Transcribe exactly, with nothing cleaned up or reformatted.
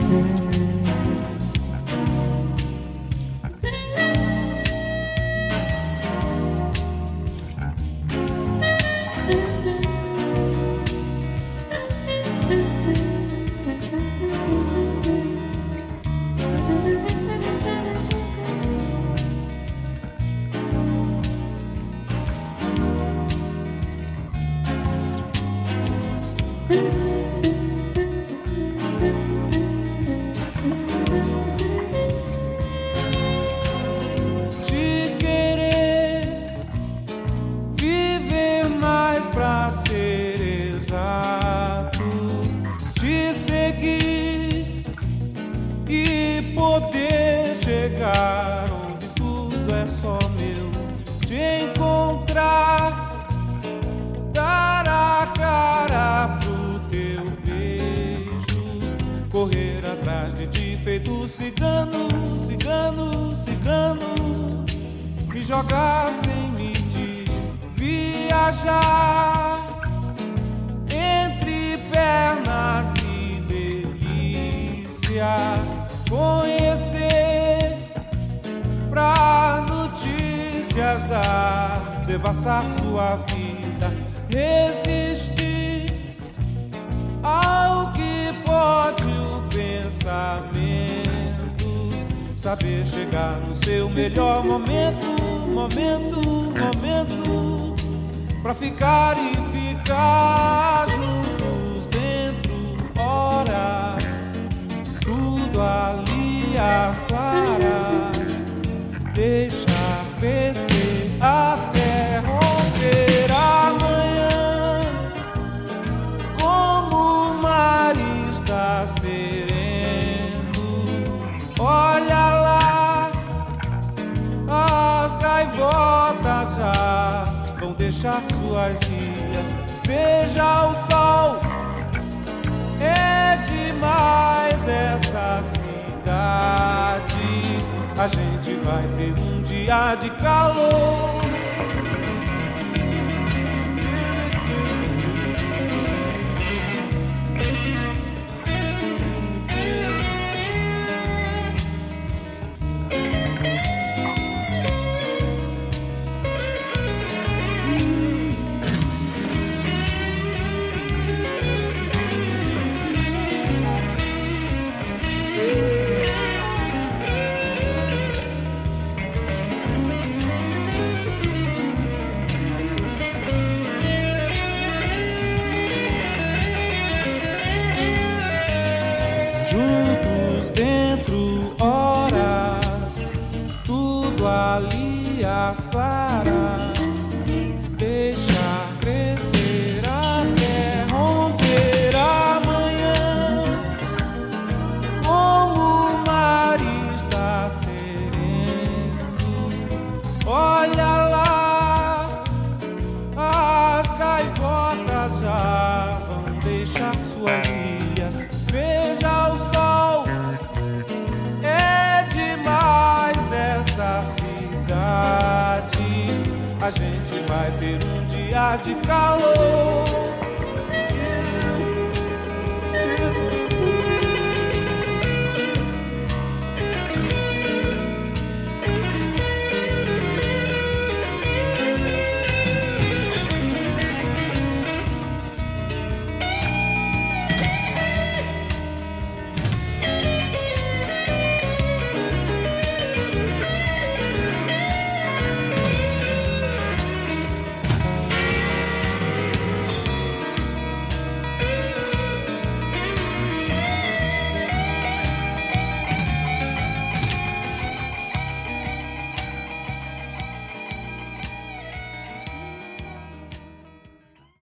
Jogar sem medir, viajar entre pernas e delícias, conhecer pra notícias dar, devassar sua vida, resistir ao que pode o pensamento, saber chegar no seu melhor momento. Momento, momento, pra ficar e ficar juntos dentro, horas, tudo ali às claras, deixar crescer até romper amanhã, como o mar está sereno, olha lá. As gaivotas já vão deixar suas ilhas. Veja o sol, é demais essa cidade. A gente vai ter um dia de calor. Juntos dentro, horas, tudo ali às claras, deixar crescer até romper amanhã, como o mar está sereno, olha lá, as gaivotas já vão deixar suas ilhas. Veja o sol, é demais essa cidade. A gente vai ter um dia de calor.